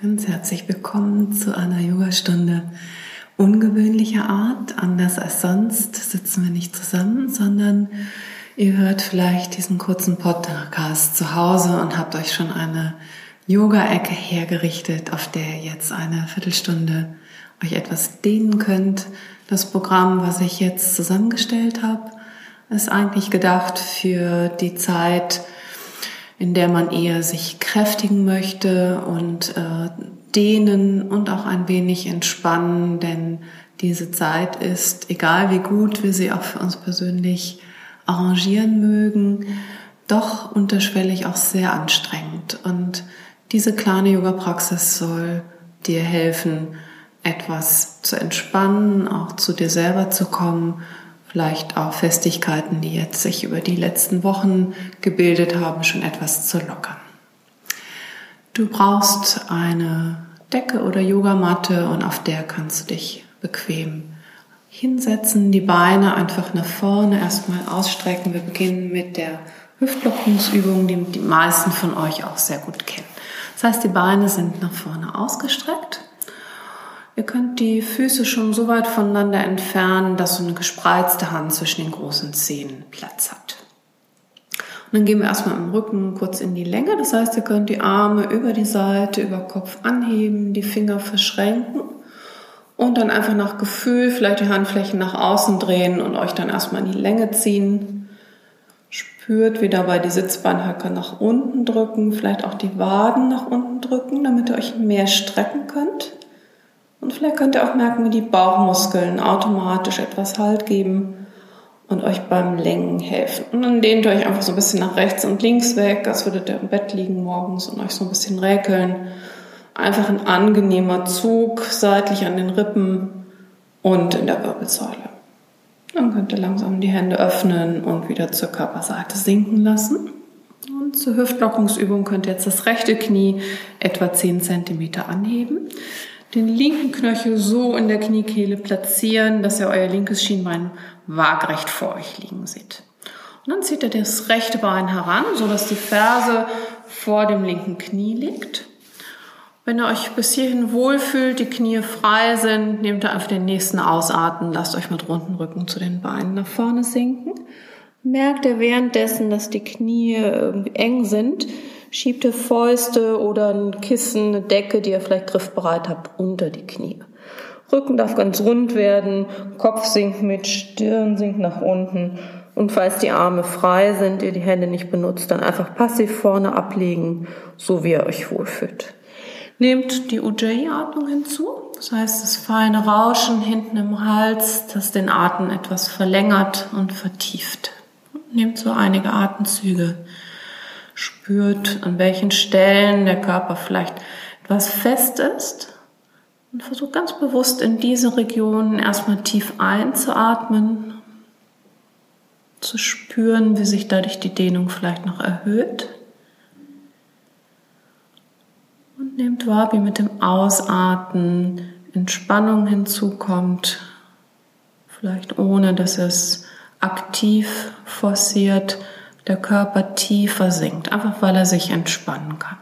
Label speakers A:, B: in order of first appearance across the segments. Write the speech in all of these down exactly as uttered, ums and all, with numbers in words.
A: Ganz herzlich willkommen zu einer Yogastunde ungewöhnlicher Art. Anders als sonst sitzen wir nicht zusammen, sondern ihr hört vielleicht diesen kurzen Podcast zu Hause und habt euch schon eine Yoga-Ecke hergerichtet, auf der ihr jetzt eine Viertelstunde euch etwas dehnen könnt. Das Programm, was ich jetzt zusammengestellt habe, ist eigentlich gedacht für die Zeit, in der man eher sich kräftigen möchte und äh, dehnen und auch ein wenig entspannen, denn diese Zeit ist, egal wie gut wir sie auch für uns persönlich arrangieren mögen, doch unterschwellig auch sehr anstrengend. Und diese kleine Yoga-Praxis soll dir helfen, etwas zu entspannen, auch zu dir selber zu kommen, vielleicht auch Festigkeiten, die jetzt sich über die letzten Wochen gebildet haben, schon etwas zu lockern. Du brauchst eine Decke oder Yogamatte und auf der kannst du dich bequem hinsetzen, die Beine einfach nach vorne erstmal ausstrecken. Wir beginnen mit der Hüftlockungsübung, die die meisten von euch auch sehr gut kennen. Das heißt, die Beine sind nach vorne ausgestreckt. Ihr könnt die Füße schon so weit voneinander entfernen, dass so eine gespreizte Hand zwischen den großen Zehen Platz hat. Und dann gehen wir erstmal im Rücken kurz in die Länge. Das heißt, ihr könnt die Arme über die Seite, über Kopf anheben, die Finger verschränken und dann einfach nach Gefühl vielleicht die Handflächen nach außen drehen und euch dann erstmal in die Länge ziehen. Spürt, wie dabei die Sitzbeinhöcker nach unten drücken, vielleicht auch die Waden nach unten drücken, damit ihr euch mehr strecken könnt. Und vielleicht könnt ihr auch merken, wie die Bauchmuskeln automatisch etwas Halt geben und euch beim Längen helfen. Und dann dehnt ihr euch einfach so ein bisschen nach rechts und links weg, als würdet ihr im Bett liegen morgens und euch so ein bisschen räkeln. Einfach ein angenehmer Zug seitlich an den Rippen und in der Wirbelsäule. Dann könnt ihr langsam die Hände öffnen und wieder zur Körperseite sinken lassen. Und zur Hüftlockungsübung könnt ihr jetzt das rechte Knie etwa zehn Zentimeter anheben. Den linken Knöchel so in der Kniekehle platzieren, dass ihr euer linkes Schienbein waagrecht vor euch liegen seht. Und dann zieht ihr das rechte Bein heran, sodass die Ferse vor dem linken Knie liegt. Wenn ihr euch bis hierhin wohlfühlt, die Knie frei sind, nehmt ihr einfach den nächsten Ausatmen, lasst euch mit runden Rücken zu den Beinen nach vorne sinken. Merkt ihr währenddessen, dass die Knie irgendwie eng sind, schiebt ihr Fäuste oder ein Kissen, eine Decke, die ihr vielleicht griffbereit habt, unter die Knie. Rücken darf ganz rund werden, Kopf sinkt mit, Stirn sinkt nach unten. Und falls die Arme frei sind, ihr die Hände nicht benutzt, dann einfach passiv vorne ablegen, so wie ihr euch wohlfühlt. Nehmt die Ujjayi-Atmung hinzu, das heißt das feine Rauschen hinten im Hals, das den Atem etwas verlängert und vertieft. Nehmt so einige Atemzüge. Spürt, an welchen Stellen der Körper vielleicht etwas fest ist und versucht ganz bewusst in diese Region erstmal tief einzuatmen, zu spüren, wie sich dadurch die Dehnung vielleicht noch erhöht. Und nehmt wahr, wie mit dem Ausatmen Entspannung hinzukommt, vielleicht ohne, dass es aktiv forciert, der Körper tiefer sinkt, einfach weil er sich entspannen kann.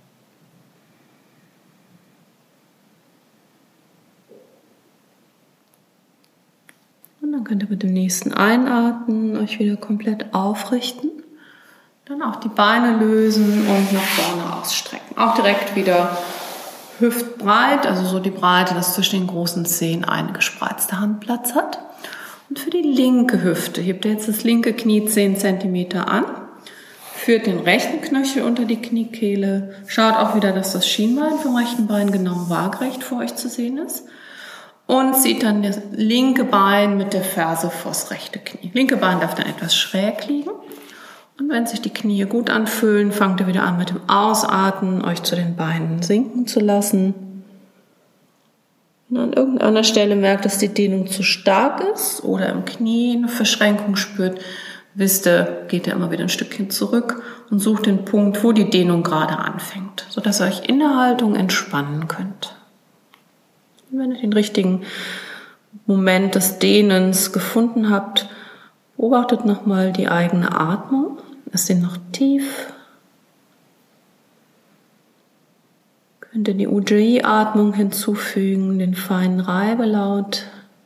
A: Und dann könnt ihr mit dem nächsten Einatmen euch wieder komplett aufrichten. Dann auch die Beine lösen und nach vorne ausstrecken. Auch direkt wieder hüftbreit, also so die Breite, dass zwischen den großen Zehen eine gespreizte Hand Platz hat. Und für die linke Hüfte hebt ihr jetzt das linke Knie zehn Zentimeter an, führt den rechten Knöchel unter die Kniekehle, schaut auch wieder, dass das Schienbein vom rechten Bein genau waagrecht vor euch zu sehen ist und zieht dann das linke Bein mit der Ferse vors rechte Knie. Linke Bein darf dann etwas schräg liegen und wenn sich die Knie gut anfühlen, fangt ihr wieder an mit dem Ausatmen, euch zu den Beinen sinken zu lassen. Wenn an irgendeiner Stelle merkt, dass die Dehnung zu stark ist oder im Knie eine Verschränkung spürt, wisst ihr, geht ihr immer wieder ein Stückchen zurück und sucht den Punkt, wo die Dehnung gerade anfängt, sodass ihr euch in der Haltung entspannen könnt. Und wenn ihr den richtigen Moment des Dehnens gefunden habt, beobachtet nochmal die eigene Atmung. Lasst sie noch tief Könnt ihr die Ujjayi-Atmung hinzufügen, den feinen Reibelaut.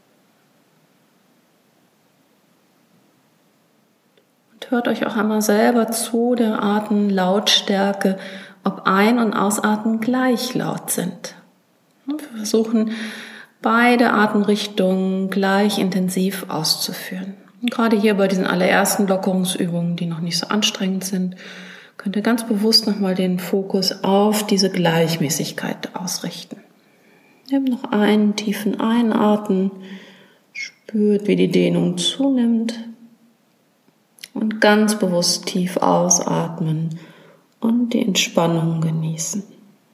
A: Und hört euch auch einmal selber zu der Atemlautstärke, ob Ein- und Ausatmen gleich laut sind. Wir versuchen, beide Atemrichtungen gleich intensiv auszuführen. Und gerade hier bei diesen allerersten Lockerungsübungen, die noch nicht so anstrengend sind, könnt ihr ganz bewusst nochmal den Fokus auf diese Gleichmäßigkeit ausrichten. Nehmt noch einen tiefen Einatmen, spürt, wie die Dehnung zunimmt und ganz bewusst tief ausatmen und die Entspannung genießen.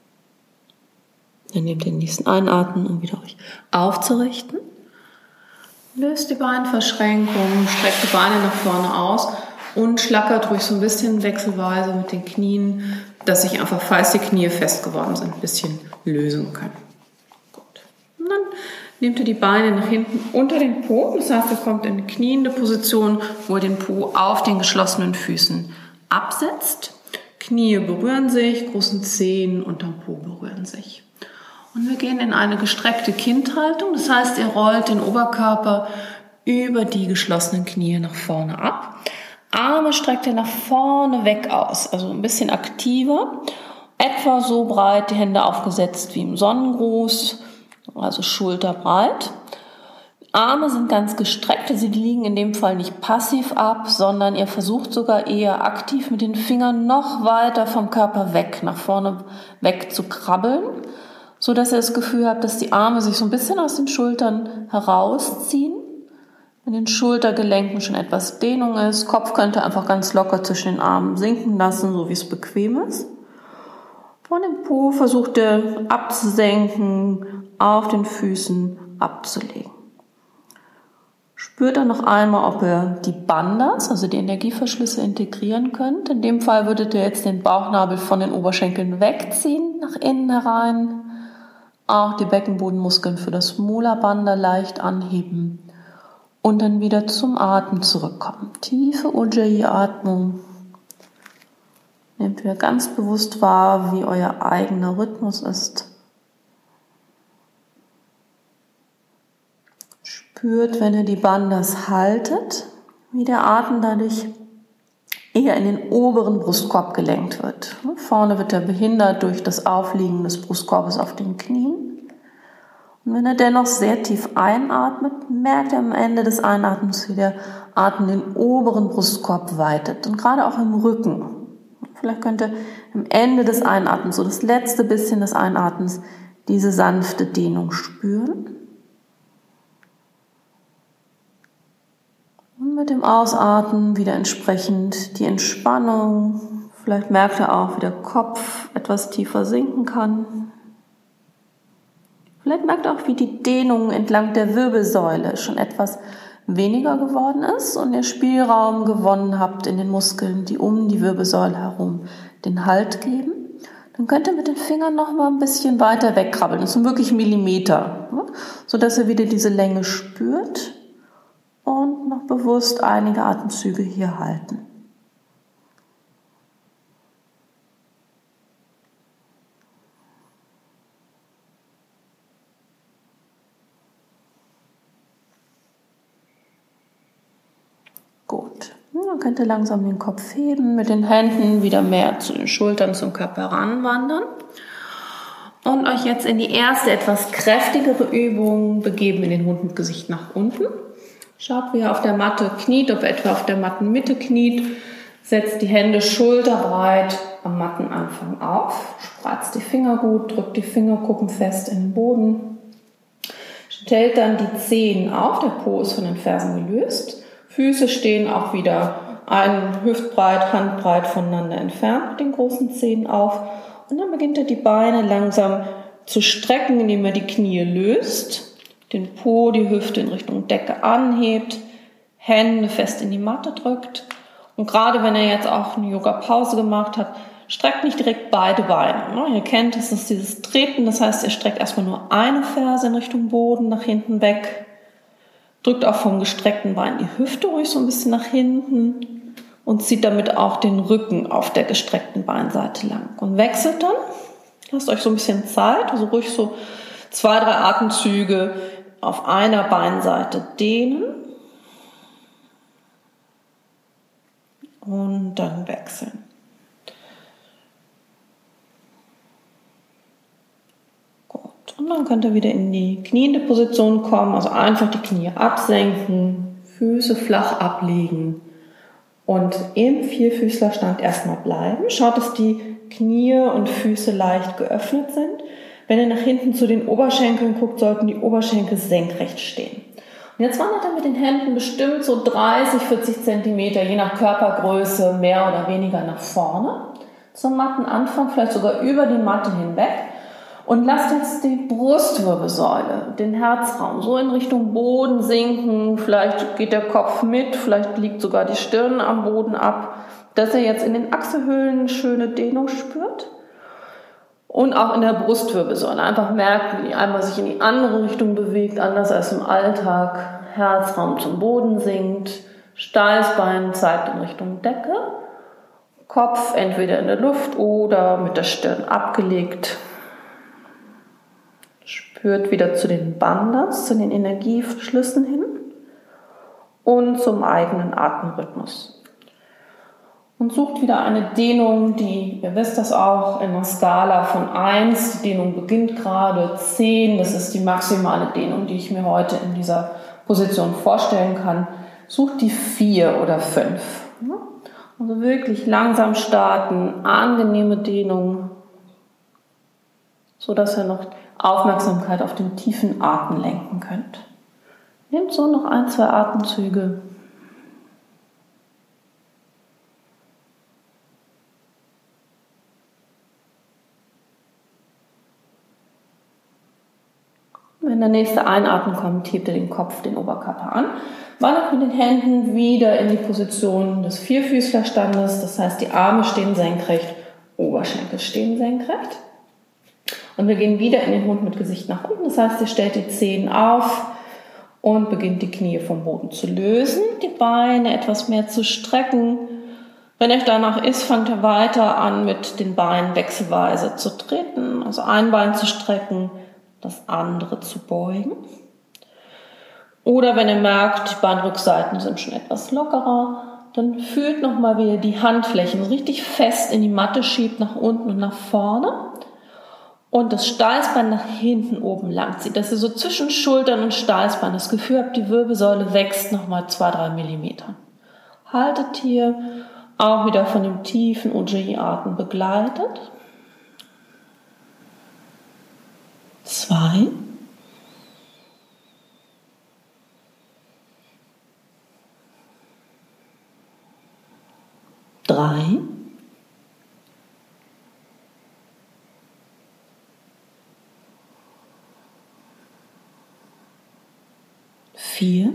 A: Dann nehmt den nächsten Einatmen, um wieder euch aufzurichten. Löst die Beinverschränkung, streckt die Beine nach vorne aus und schlackert ruhig so ein bisschen wechselweise mit den Knien, dass sich einfach, falls die Knie fest geworden sind, ein bisschen lösen können. Gut. Und dann nehmt ihr die Beine nach hinten unter den Po. Das heißt, ihr kommt in eine kniende Position, wo ihr den Po auf den geschlossenen Füßen absetzt. Knie berühren sich, großen Zehen unterm Po berühren sich. Und wir gehen in eine gestreckte Kindhaltung. Das heißt, ihr rollt den Oberkörper über die geschlossenen Knie nach vorne ab. Arme streckt ihr nach vorne weg aus, also ein bisschen aktiver. Etwa so breit die Hände aufgesetzt wie im Sonnengruß, also schulterbreit. Arme sind ganz gestreckt, sie liegen in dem Fall nicht passiv ab, sondern ihr versucht sogar eher aktiv mit den Fingern noch weiter vom Körper weg, nach vorne weg zu krabbeln, so dass ihr das Gefühl habt, dass die Arme sich so ein bisschen aus den Schultern herausziehen. In den Schultergelenken schon etwas Dehnung ist. Kopf könnt ihr einfach ganz locker zwischen den Armen sinken lassen, so wie es bequem ist. Von dem Po versucht ihr abzusenken, auf den Füßen abzulegen. Spürt dann noch einmal, ob ihr die Bandhas, also die Energieverschlüsse, integrieren könnt. In dem Fall würdet ihr jetzt den Bauchnabel von den Oberschenkeln wegziehen, nach innen herein. Auch die Beckenbodenmuskeln für das Mula Bandha leicht anheben. Und dann wieder zum Atmen zurückkommen. Tiefe Ujjayi-Atmung. Nehmt wieder ganz bewusst wahr, wie euer eigener Rhythmus ist. Spürt, wenn ihr die Bandhas haltet, wie der Atem dadurch eher in den oberen Brustkorb gelenkt wird. Vorne wird er behindert durch das Aufliegen des Brustkorbes auf den Knien. Und wenn er dennoch sehr tief einatmet, merkt er am Ende des Einatmens, wie der Atem den oberen Brustkorb weitet und gerade auch im Rücken. Vielleicht könnt ihr am Ende des Einatmens, so das letzte bisschen des Einatmens, diese sanfte Dehnung spüren. Und mit dem Ausatmen wieder entsprechend die Entspannung. Vielleicht merkt ihr auch, wie der Kopf etwas tiefer sinken kann. Vielleicht merkt ihr auch, wie die Dehnung entlang der Wirbelsäule schon etwas weniger geworden ist und ihr Spielraum gewonnen habt in den Muskeln, die um die Wirbelsäule herum den Halt geben. Dann könnt ihr mit den Fingern noch mal ein bisschen weiter wegkrabbeln. Das sind wirklich Millimeter, sodass ihr wieder diese Länge spürt und noch bewusst einige Atemzüge hier halten. Gut, dann könnt ihr langsam den Kopf heben, mit den Händen wieder mehr zu den Schultern, zum Körper ranwandern und euch jetzt in die erste, etwas kräftigere Übung begeben, in den Hund mit Gesicht nach unten. Schaut, wie ihr auf der Matte kniet, ob ihr etwa auf der Mattenmitte kniet, setzt die Hände schulterbreit am Mattenanfang auf, spreizt die Finger gut, drückt die Fingerkuppen fest in den Boden, stellt dann die Zehen auf, der Po ist von den Fersen gelöst. Füße stehen auch wieder ein Hüftbreit, Handbreit voneinander entfernt mit den großen Zehen auf. Und dann beginnt ihr die Beine langsam zu strecken, indem ihr die Knie löst, den Po, die Hüfte in Richtung Decke anhebt, Hände fest in die Matte drückt. Und gerade wenn ihr jetzt auch eine Yoga-Pause gemacht habt, streckt nicht direkt beide Beine. Ihr kennt, es ist dieses Treten, das heißt, ihr streckt erstmal nur eine Ferse in Richtung Boden, nach hinten weg. Drückt auch vom gestreckten Bein die Hüfte ruhig so ein bisschen nach hinten und zieht damit auch den Rücken auf der gestreckten Beinseite lang. Und wechselt dann
B: Lasst euch so ein bisschen Zeit, also ruhig so zwei, drei Atemzüge auf einer Beinseite dehnen und dann wechseln. Gut, und dann könnt ihr wieder in die kniende Position kommen, also einfach die Knie absenken, Füße flach ablegen und im Vierfüßlerstand erstmal bleiben. Schaut, dass die Knie und Füße leicht geöffnet sind. Wenn ihr nach hinten zu den Oberschenkeln guckt, sollten die Oberschenkel senkrecht stehen. Und jetzt wandert er mit den Händen bestimmt so dreißig, vierzig Zentimeter, je nach Körpergröße, mehr oder weniger nach vorne. Zum Mattenanfang, vielleicht sogar über die Matte hinweg. Und lasst jetzt die Brustwirbelsäule, den Herzraum so in Richtung Boden sinken. Vielleicht geht der Kopf mit, vielleicht liegt sogar die Stirn am Boden ab, dass ihr jetzt in den Achselhöhlen eine schöne Dehnung spürt. Und auch in der Brustwirbelsäule. Einfach merkt, wie die einmal sich in die andere Richtung bewegt, anders als im Alltag. Herzraum zum Boden sinkt, Steißbein zeigt in Richtung Decke. Kopf entweder in der Luft oder mit der Stirn abgelegt. Spürt wieder zu den Bandhas, zu den Energieflüssen hin und zum eigenen Atemrhythmus. Und sucht wieder eine Dehnung, die, ihr wisst das auch, in einer Skala von eins, die Dehnung beginnt gerade, zehn, das ist die maximale Dehnung, die ich mir heute in dieser Position vorstellen kann. Sucht die vier oder fünf. Also wirklich langsam starten, angenehme Dehnung, so dass ihr noch Aufmerksamkeit auf den tiefen Atmen lenken könnt. Nehmt so noch ein, zwei Atemzüge. Wenn der nächste Einatmen kommt, hebt ihr den Kopf, den Oberkörper an. Wandert mit den Händen wieder in die Position des Vierfüßlerstandes. Das heißt, die Arme stehen senkrecht, Oberschenkel stehen senkrecht. Und wir gehen wieder in den Hund mit Gesicht nach unten. Das heißt, ihr stellt die Zehen auf und beginnt die Knie vom Boden zu lösen, die Beine etwas mehr zu strecken. Wenn euch danach ist, fangt ihr weiter an, mit den Beinen wechselweise zu treten. Also ein Bein zu strecken, das andere zu beugen. Oder wenn ihr merkt, die Beinrückseiten sind schon etwas lockerer, dann fühlt nochmal, wie ihr die Handflächen richtig fest in die Matte schiebt, nach unten und nach vorne. Und das Steißbein nach hinten oben lang zieht, dass ihr so zwischen Schultern und Steißbein das Gefühl habt, die Wirbelsäule wächst nochmal zwei, drei Millimeter. Haltet hier, auch wieder von dem tiefen Ujjayi-Atmen begleitet. Zwei. Drei. Vier.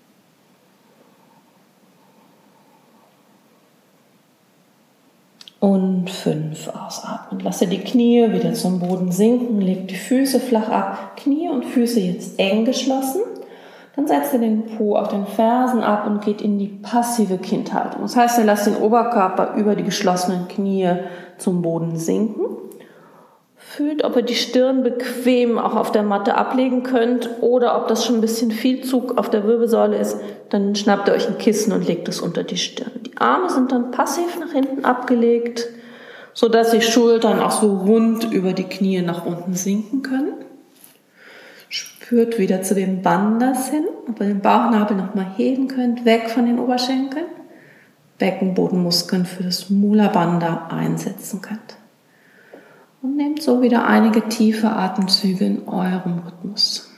B: Und fünf. Ausatmen. Lasse die Knie wieder zum Boden sinken, legt die Füße flach ab, Knie und Füße jetzt eng geschlossen. Dann setzt ihr den Po auf den Fersen ab und geht in die passive Kindhaltung. Das heißt, ihr lasst den Oberkörper über die geschlossenen Knie zum Boden sinken. Fühlt, ob ihr die Stirn bequem auch auf der Matte ablegen könnt oder ob das schon ein bisschen viel Zug auf der Wirbelsäule ist, dann schnappt ihr euch ein Kissen und legt es unter die Stirn. Die Arme sind dann passiv nach hinten abgelegt, sodass die Schultern auch so rund über die Knie nach unten sinken können. Spürt wieder zu den Bandhas hin, ob ihr den Bauchnabel nochmal heben könnt, weg von den Oberschenkeln. Beckenbodenmuskeln für das Mula Bandha einsetzen könnt. Und nehmt so wieder einige tiefe Atemzüge in eurem Rhythmus.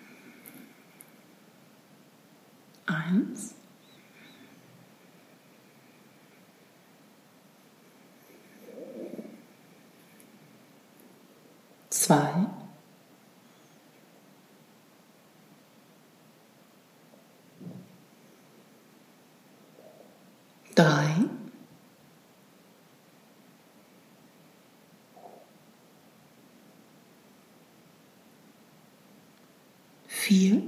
B: Eins. Zwei. Drei. Vier.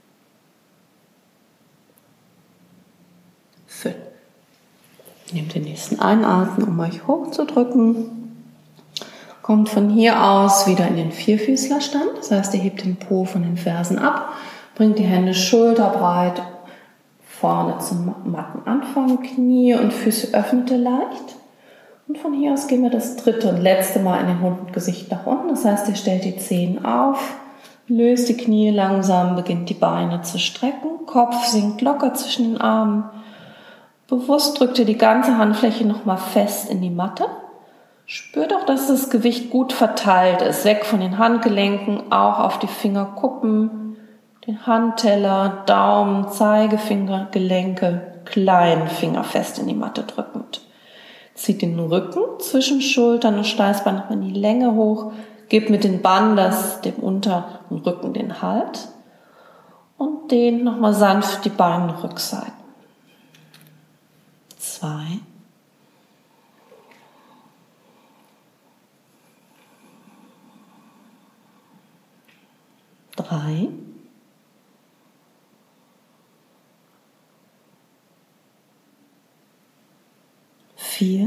B: Fünf. Nehmt den nächsten Einatmen, um euch hochzudrücken. Kommt von hier aus wieder in den Vierfüßlerstand. Das heißt, ihr hebt den Po von den Fersen ab, bringt die Hände schulterbreit vorne zum matten Anfang, Knie und Füße öffnet ihr leicht. Und von hier aus gehen wir das dritte und letzte Mal in den Hund mit Gesicht nach unten. Das heißt, ihr stellt die Zehen auf, löst die Knie langsam, beginnt die Beine zu strecken, Kopf sinkt locker zwischen den Armen. Bewusst drückt ihr die ganze Handfläche nochmal fest in die Matte. Spürt auch, dass das Gewicht gut verteilt ist, weg von den Handgelenken, auch auf die Fingerkuppen, den Handteller, Daumen, Zeigefinger, Gelenke, kleinen Finger fest in die Matte drückend. Zieht den Rücken zwischen Schultern und Steißbein nochmal in die Länge hoch, gebt mit den Bandas dem unteren Rücken den Halt und dehnt nochmal sanft die Beinrückseiten. Zwei. Drei. Vier.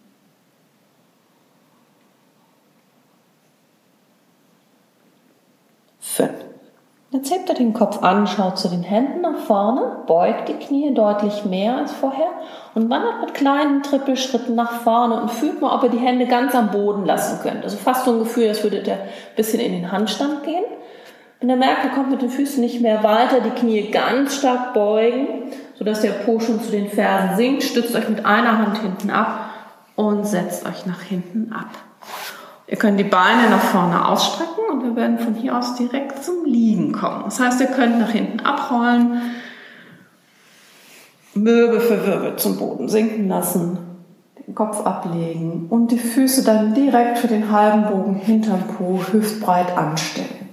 B: Fünf. Jetzt hebt ihr den Kopf an, schaut zu den Händen nach vorne, beugt die Knie deutlich mehr als vorher und wandert mit kleinen Trippelschritten nach vorne und fühlt mal, ob ihr die Hände ganz am Boden lassen könnt. Also fast so ein Gefühl, als würdet ihr ein bisschen in den Handstand gehen. Wenn ihr merkt, ihr kommt mit den Füßen nicht mehr weiter, die Knie ganz stark beugen, sodass der Po schon zu den Fersen sinkt, stützt euch mit einer Hand hinten ab und setzt euch nach hinten ab. Ihr könnt die Beine nach vorne ausstrecken und wir werden von hier aus direkt zum Liegen kommen. Das heißt, ihr könnt nach hinten abrollen, Wirbel für Wirbel zum Boden sinken lassen, den Kopf ablegen und die Füße dann direkt für den halben Bogen hinterm Po hüftbreit anstellen.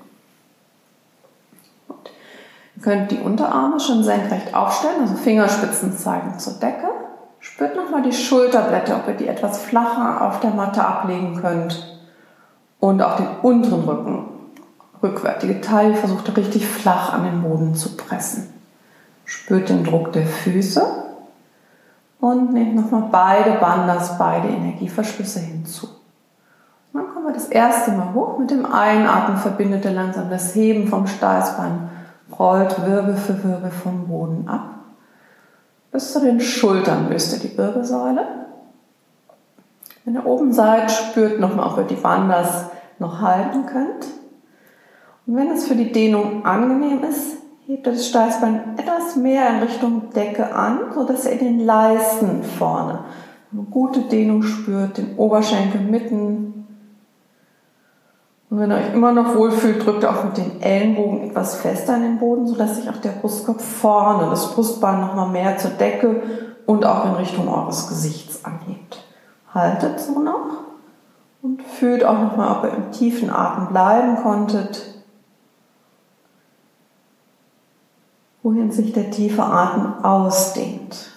B: Gut. Ihr könnt die Unterarme schon senkrecht aufstellen, also Fingerspitzen zeigen zur Decke. Spürt nochmal die Schulterblätter, ob ihr die etwas flacher auf der Matte ablegen könnt. Und auch den unteren Rücken, rückwärtige Taille, versucht richtig flach an den Boden zu pressen. Spürt den Druck der Füße und nehmt nochmal beide Bandas, beide Energieverschlüsse hinzu. Und dann kommen wir das erste Mal hoch. Mit dem Einatmen verbindet ihr langsam das Heben vom Steißbein, rollt Wirbel für Wirbel vom Boden ab. Bis zu den Schultern löst ihr die Wirbelsäule. Wenn ihr oben seid, spürt nochmal, ob ihr die Bandas noch halten könnt. Und wenn es für die Dehnung angenehm ist, hebt ihr das Steißbein etwas mehr in Richtung Decke an, sodass ihr in den Leisten vorne eine gute Dehnung spürt, den Oberschenkel mitten. Und wenn ihr euch immer noch wohlfühlt, drückt ihr auch mit den Ellenbogen etwas fester in den Boden, sodass sich auch der Brustkopf vorne, das Brustbein nochmal mehr zur Decke und auch in Richtung eures Gesichts anhebt. Haltet so noch und fühlt auch nochmal, ob ihr im tiefen Atem bleiben konntet, wohin sich der tiefe Atem ausdehnt.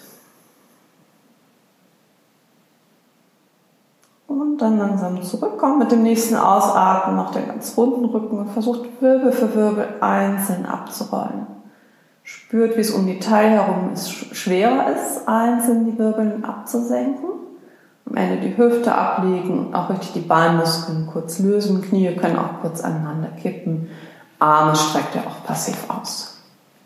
B: Und dann langsam zurückkommen mit dem nächsten Ausatmen, noch den ganz runden Rücken und versucht Wirbel für Wirbel einzeln abzurollen. Spürt, wie es um die Taille herum ist, schwerer ist, einzeln die Wirbel abzusenken. Am Ende die Hüfte ablegen, auch richtig die Beinmuskeln kurz lösen, Knie können auch kurz aneinander kippen, Arme streckt ihr auch passiv aus.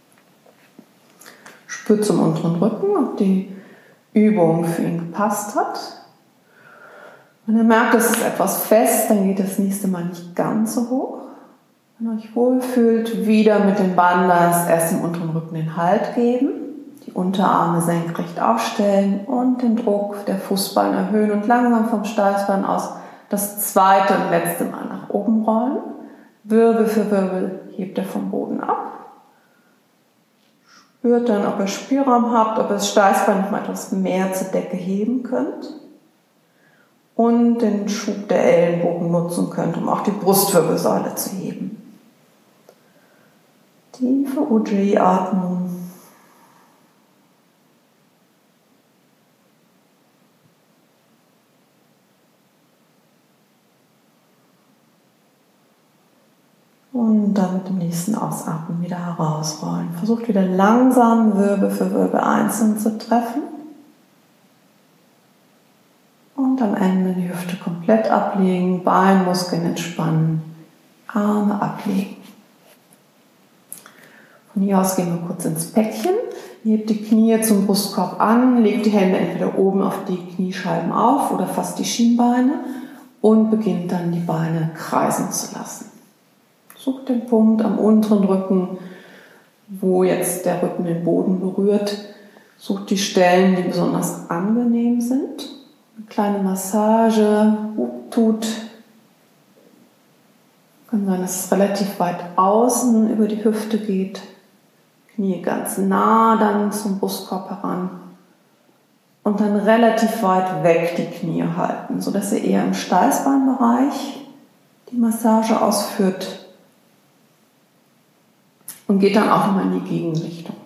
B: Spürt zum unteren Rücken, ob die Übung für ihn gepasst hat. Wenn ihr merkt, es ist etwas fest, dann geht das nächste Mal nicht ganz so hoch. Wenn ihr euch wohlfühlt, wieder mit den Bandas erst im unteren Rücken den Halt geben. Die Unterarme senkrecht aufstellen und den Druck der Fußballen erhöhen und langsam vom Steißbein aus das zweite und letzte Mal nach oben rollen. Wirbel für Wirbel hebt ihr vom Boden ab. Spürt dann, ob ihr Spielraum habt, ob ihr das Steißbein noch mal etwas mehr zur Decke heben könnt. Und den Schub der Ellenbogen nutzen könnt, um auch die Brustwirbelsäule zu heben. Tiefe Ujjayi-Atmung. Und dann mit dem nächsten Ausatmen wieder herausrollen. Versucht wieder langsam Wirbel für Wirbel einzeln zu treffen. Und am Ende die Hüfte komplett ablegen, Beinmuskeln entspannen, Arme ablegen. Von hier aus gehen wir kurz ins Päckchen. Hebt die Knie zum Brustkorb an, legt die Hände entweder oben auf die Kniescheiben auf oder fast die Schienbeine und beginnt dann die Beine kreisen zu lassen. Sucht den Punkt am unteren Rücken, wo jetzt der Rücken den Boden berührt. Sucht die Stellen, die besonders angenehm sind. Eine kleine Massage tut. Kann sein, dass es relativ weit außen über die Hüfte geht. Knie ganz nah dann zum Brustkorb heran. Und dann relativ weit weg die Knie halten, sodass ihr eher im Steißbeinbereich die Massage ausführt. Und geht dann auch nochmal in die Gegenrichtung.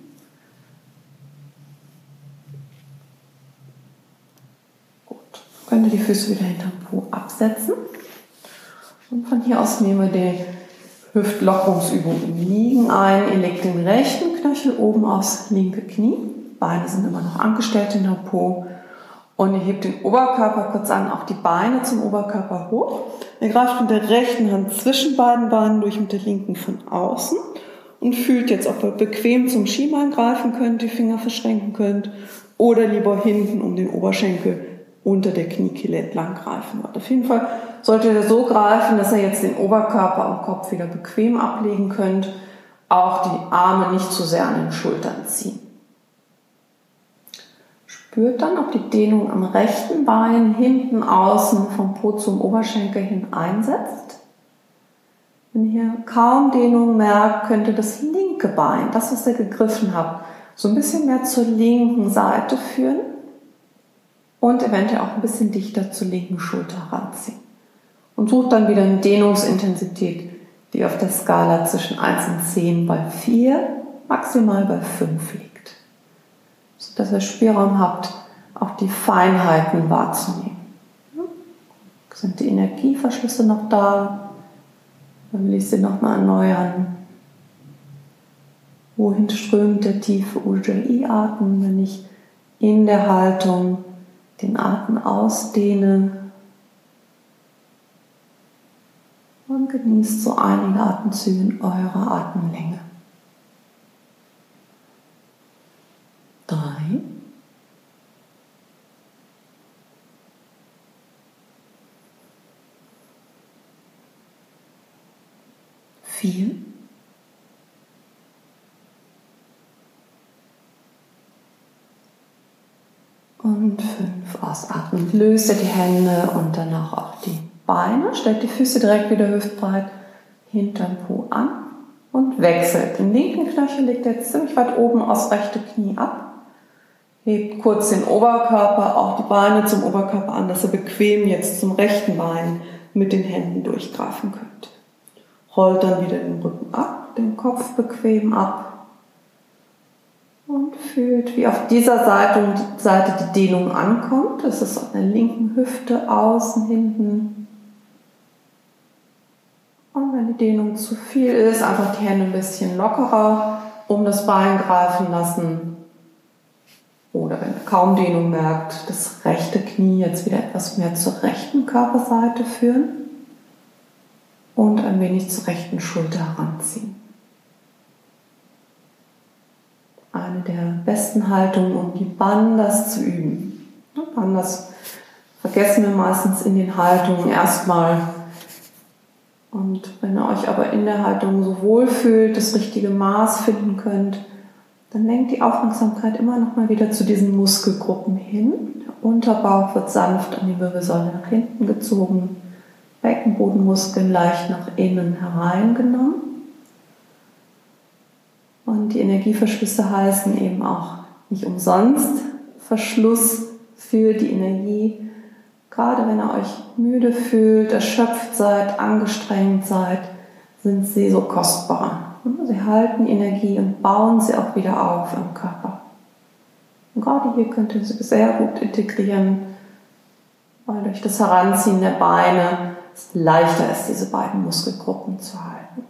B: Gut, könnt ihr die Füße wieder hinterm Po absetzen. Und von hier aus nehmen wir die Hüftlockerungsübung im Liegen ein. Ihr legt den rechten Knöchel oben aufs linke Knie. Beine sind immer noch angestellt hinterm Po. Und ihr hebt den Oberkörper kurz an, auch die Beine zum Oberkörper hoch. Ihr greift mit der rechten Hand zwischen beiden Beinen durch, mit der linken von außen. Und fühlt jetzt, ob ihr bequem zum Schienbein greifen könnt, die Finger verschränken könnt oder lieber hinten um den Oberschenkel unter der Kniekehle entlang greifen wollt. Auf jeden Fall solltet ihr so greifen, dass ihr jetzt den Oberkörper am Kopf wieder bequem ablegen könnt, auch die Arme nicht zu sehr an den Schultern ziehen. Spürt dann, ob die Dehnung am rechten Bein hinten außen vom Po zum Oberschenkel hin einsetzt. Wenn ihr kaum Dehnung merkt, könnt ihr das linke Bein, das, was ihr gegriffen habt, so ein bisschen mehr zur linken Seite führen und eventuell auch ein bisschen dichter zur linken Schulter ranziehen. Und sucht dann wieder eine Dehnungsintensität, die auf der Skala zwischen eins und zehn bei vier, maximal bei fünf liegt. Sodass ihr Spielraum habt, auch die Feinheiten wahrzunehmen. Sind die Energieverschlüsse noch da? Dann will ich sie nochmal erneuern. Wohin strömt der tiefe Ujjayi-Atem, wenn ich in der Haltung den Atem ausdehne? Und genießt so einige Atemzüge in eurer Atemlänge. Drei. Vier. Und fünf. Ausatmen. Löst ihr die Hände und danach auch die Beine. Stellt die Füße direkt wieder hüftbreit hinterm Po an und wechselt. Den linken Knöchel legt ihr jetzt ziemlich weit oben aufs rechte Knie ab. Hebt kurz den Oberkörper, auch die Beine zum Oberkörper an, dass ihr bequem jetzt zum rechten Bein mit den Händen durchgreifen könnt. Rollt dann wieder den Rücken ab, den Kopf bequem ab und fühlt, wie auf dieser Seite, Seite die Dehnung ankommt. Das ist auf der linken Hüfte, außen, hinten. Und wenn die Dehnung zu viel ist, einfach die Hände ein bisschen lockerer um das Bein greifen lassen. Oder wenn ihr kaum Dehnung merkt, das rechte Knie jetzt wieder etwas mehr zur rechten Körperseite führen. Und ein wenig zur rechten Schulter heranziehen. Eine der besten Haltungen, um die Bandhas zu üben. Bandhas vergessen wir meistens in den Haltungen erstmal. Und wenn ihr euch aber in der Haltung so wohl fühlt, das richtige Maß finden könnt, dann lenkt die Aufmerksamkeit immer noch mal wieder zu diesen Muskelgruppen hin. Der Unterbauch wird sanft an die Wirbelsäule nach hinten gezogen. Beckenbodenmuskeln leicht nach innen hereingenommen. Und die Energieverschlüsse heißen eben auch nicht umsonst Verschluss für die Energie. Gerade wenn ihr euch müde fühlt, erschöpft seid, angestrengt seid, sind sie so kostbar. Sie halten Energie und bauen sie auch wieder auf im Körper. Und gerade hier könnt ihr sie sehr gut integrieren, weil durch das Heranziehen der Beine es leichter ist, diese beiden Muskelgruppen zu halten.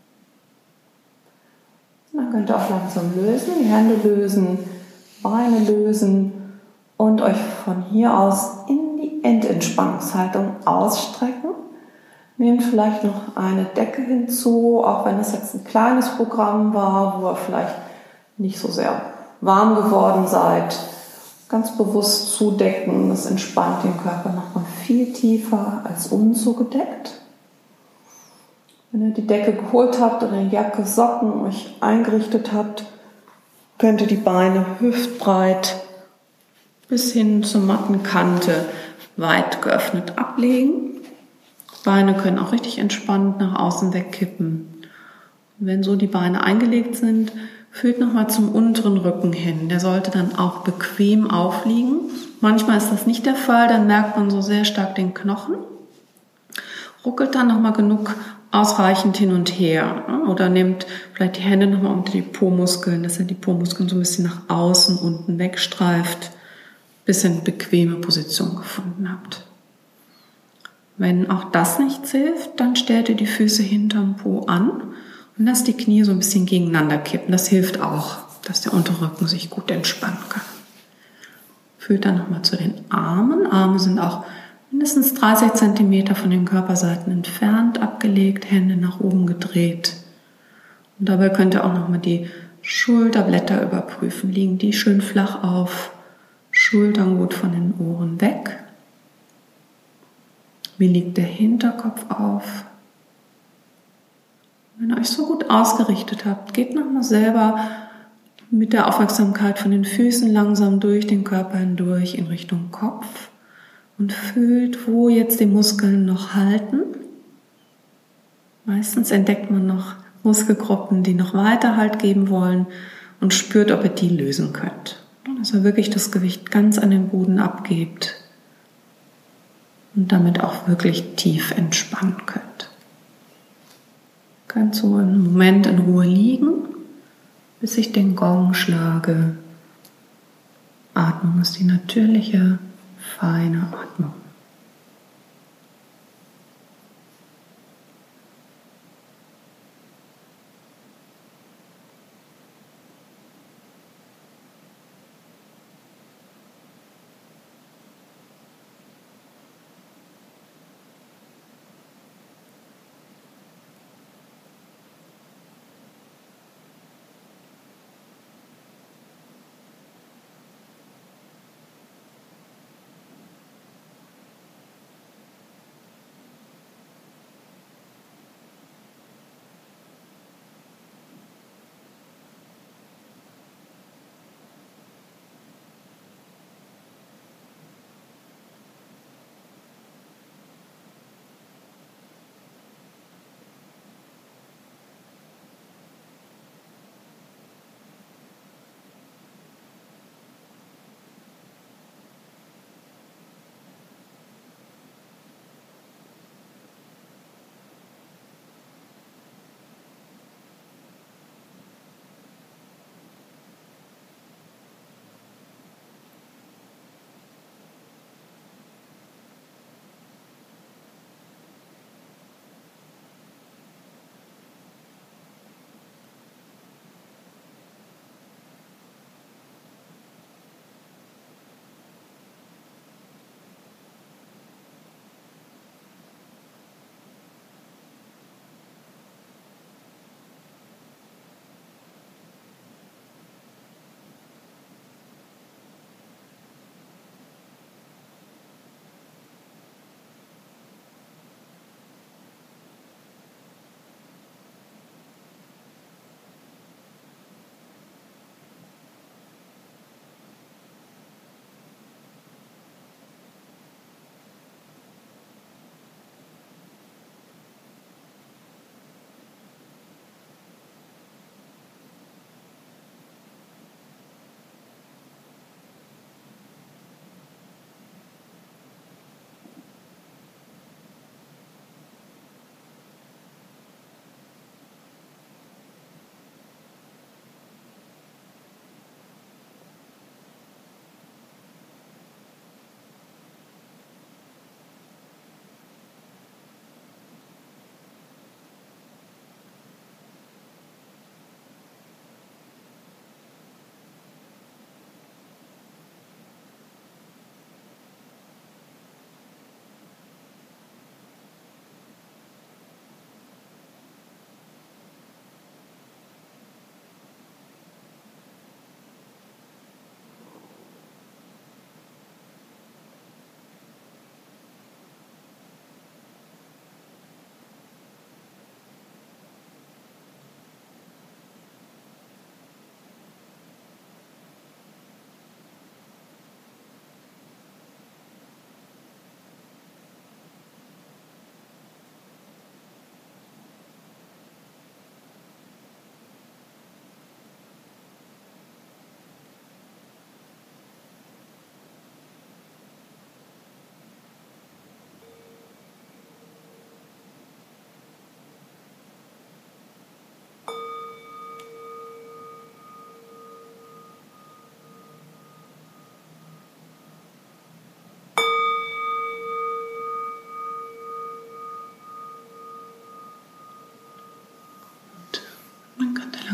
B: Und dann könnt ihr auch langsam lösen, die Hände lösen, Beine lösen und euch von hier aus in die die Endentspannungshaltung ausstrecken. Nehmt vielleicht noch eine Decke hinzu, auch wenn es jetzt ein kleines Programm war, wo ihr vielleicht nicht so sehr warm geworden seid. Ganz bewusst zudecken, das entspannt den Körper nochmal viel tiefer als unzugedeckt. Wenn ihr die Decke geholt habt oder Jacke, Socken euch eingerichtet habt, könnt ihr die Beine hüftbreit bis hin zur Mattenkante weit geöffnet ablegen. Beine können auch richtig entspannt nach außen wegkippen. Und wenn so die Beine eingelegt sind, führt nochmal zum unteren Rücken hin. Der sollte dann auch bequem aufliegen. Manchmal ist das nicht der Fall, dann merkt man so sehr stark den Knochen. Ruckelt dann nochmal genug ausreichend hin und her. Oder nehmt vielleicht die Hände nochmal unter die Po-Muskeln, dass ihr die Po-Muskeln so ein bisschen nach außen unten wegstreift, bis ihr eine bequeme Position gefunden habt. Wenn auch das nichts hilft, dann stellt ihr die Füße hinterm Po an und lasst die Knie so ein bisschen gegeneinander kippen. Das hilft auch, dass der Unterrücken sich gut entspannen kann. Führt dann nochmal zu den Armen. Arme sind auch mindestens dreißig Zentimeter von den Körperseiten entfernt abgelegt, Hände nach oben gedreht. Und dabei könnt ihr auch nochmal die Schulterblätter überprüfen. Liegen die schön flach auf, Schultern gut von den Ohren weg. Wie liegt der Hinterkopf auf? Wenn ihr euch so gut ausgerichtet habt, geht nochmal selber mit der Aufmerksamkeit von den Füßen langsam durch den Körper hindurch in Richtung Kopf und fühlt, wo jetzt die Muskeln noch halten. Meistens entdeckt man noch Muskelgruppen, die noch weiter Halt geben wollen und spürt, ob ihr die lösen könnt. Dass ihr wirklich das Gewicht ganz an den Boden abgebt und damit auch wirklich tief entspannen könnt. Könnt so einen Moment in Ruhe liegen, bis ich den Gong schlage. Atmung ist die natürliche, feine Atmung.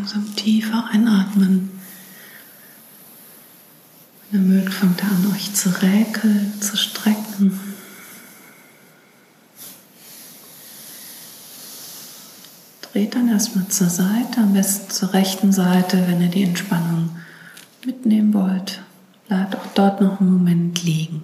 A: Langsam tiefer einatmen. Wenn ihr mögt, fangt ihr an, euch zu räkeln, zu strecken. Dreht dann erstmal zur Seite, am besten zur rechten Seite, wenn ihr die Entspannung mitnehmen wollt. Bleibt auch dort noch einen Moment liegen.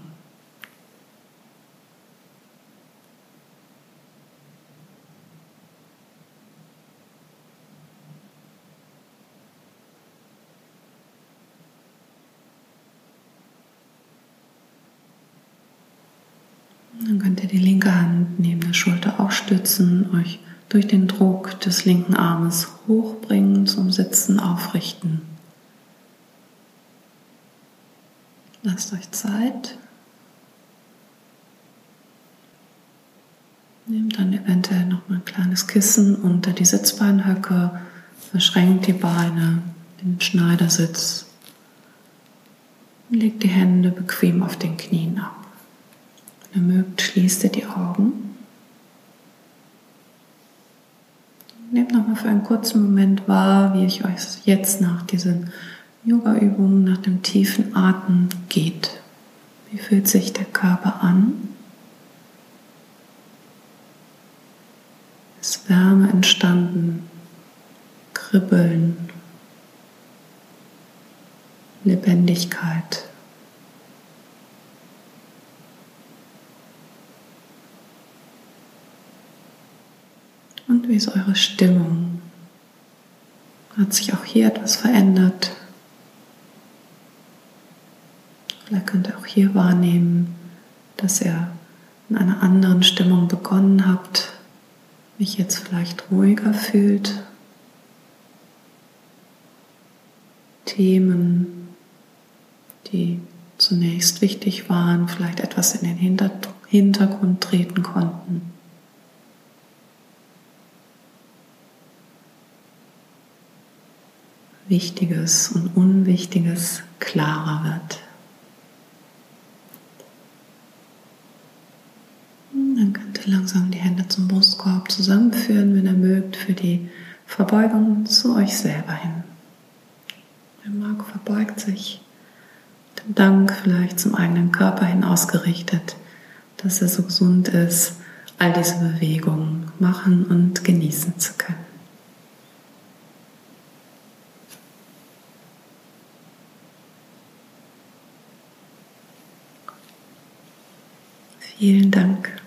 A: Dann könnt ihr die linke Hand neben der Schulter aufstützen, euch durch den Druck des linken Armes hochbringen, zum Sitzen aufrichten. Lasst euch Zeit. Nehmt dann eventuell noch mal ein kleines Kissen unter die Sitzbeinhöcke, verschränkt die Beine in den Schneidersitz und legt die Hände bequem auf den Knien ab. Wenn ihr mögt, schließt ihr die Augen. Nehmt nochmal für einen kurzen Moment wahr, wie ich euch jetzt nach diesen Yoga-Übungen, nach dem tiefen Atmen geht. Wie fühlt sich der Körper an? Ist Wärme entstanden? Kribbeln? Lebendigkeit? Und wie ist eure Stimmung? Hat sich auch hier etwas verändert? Vielleicht könnt ihr auch hier wahrnehmen, dass ihr in einer anderen Stimmung begonnen habt, mich jetzt vielleicht ruhiger fühlt. Themen, die zunächst wichtig waren, vielleicht etwas in den Hintergrund treten konnten. Wichtiges und Unwichtiges klarer wird. Dann könnt ihr langsam die Hände zum Brustkorb zusammenführen, wenn ihr mögt, für die Verbeugung zu euch selber hin. Wer mag, verbeugt sich. Den Dank vielleicht zum eigenen Körper hin ausgerichtet, dass er so gesund ist, all diese Bewegungen machen und genießen zu können. Vielen Dank.